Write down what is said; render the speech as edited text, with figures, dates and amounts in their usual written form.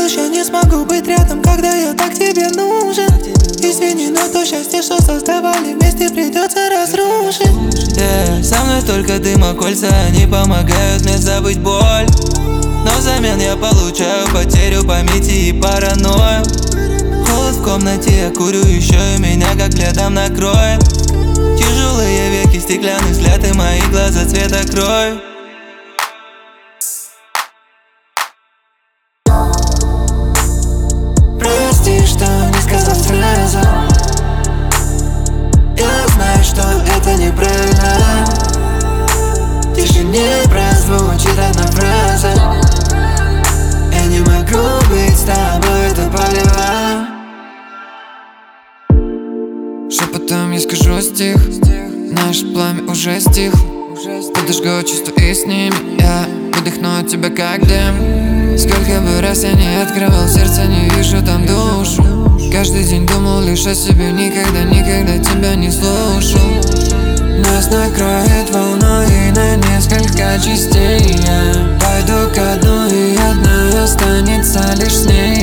малыш, я не смогу быть рядом, когда я так тебе нужен. Извини, но то счастье, что создавали вместе, придется разрушить. Со мной только дымокольца, они помогают мне забыть боль. Но взамен я получаю потерю памяти и паранойю. Холод в комнате, я курю еще, и меня как летом накроет. Тяжелые веки, стеклянный взгляд, и мои глаза цвета крови. Прости, что не сказал сразу. Я знаю, что это неправильно. В тишине прозвучит одна фраза: я не могу быть с тобой, это болево. Шепотом я скажу стих, наше пламя уже стих. Подожгу чувства и с ними я выдохну от тебя как дым. Сколько бы раз я не открывал сердце, не вижу там душу. Каждый день думал лишь о себе, никогда тебя не слушал. Нас накроет волной на несколько частей. Я пойду ко дну, и одна останется лишь с ней.